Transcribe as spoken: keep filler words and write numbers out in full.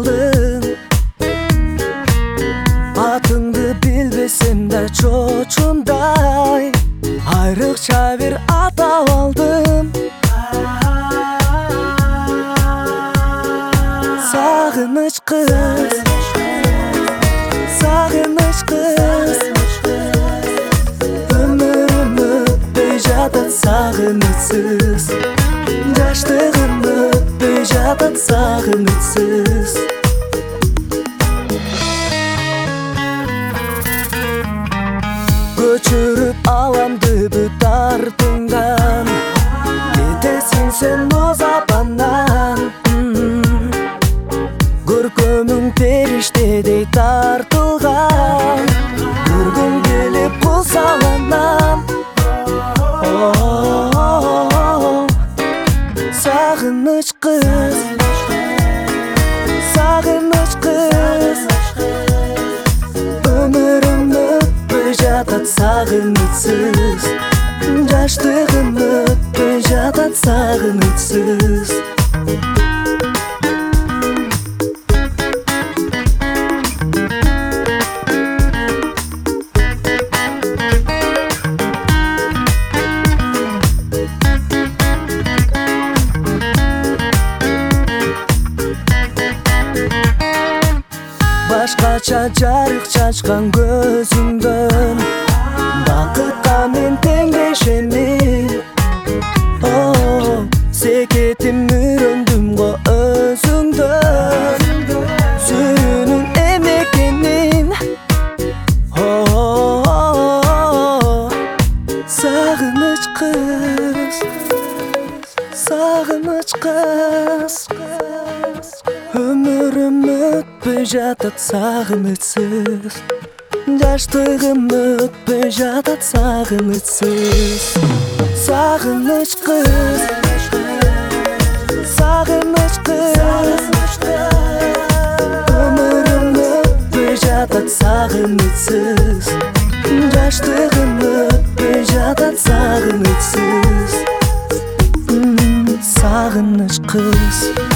алдың. Атыңды билбесем да чочундай, айрыкча бир атап алдым. Сагыныч кыз, сагыныч кыз, өмүрүм өтпөй жатат сагынычсыз. Жаштыгым өтпөй жатат сагынычсыз. Көчүрүп аламды бүт артыңдан, кетесиң сен озапандан. Көркөмүң периштедей тартылган, көргүм келип кул саламдан. Сагыныч кыз, сагыныч кыз, өмүрүм өтпөй жатат сагынычсыз. Жаштыгым өтпөй жатат сагынычсыз. Башкача жарык чачкан көзүңдөн, бакытка мен теңдешемин. Секетим үйрөндүм го өзүңдөн, сүйүүнүң эме экенин. Сагыныч кыз, сагыныч кыз, өмүрүм өтпөй жатат сагынычсыз. Жаштыгым өтпөй жатат сагынычсыз. Сагыныч кыз, сагыныч кыз, өмүрүм өтпөй жатат сагынычсыз. Жаштыгым өтпөй жатат сагынычсыз. Сагыныч кыз.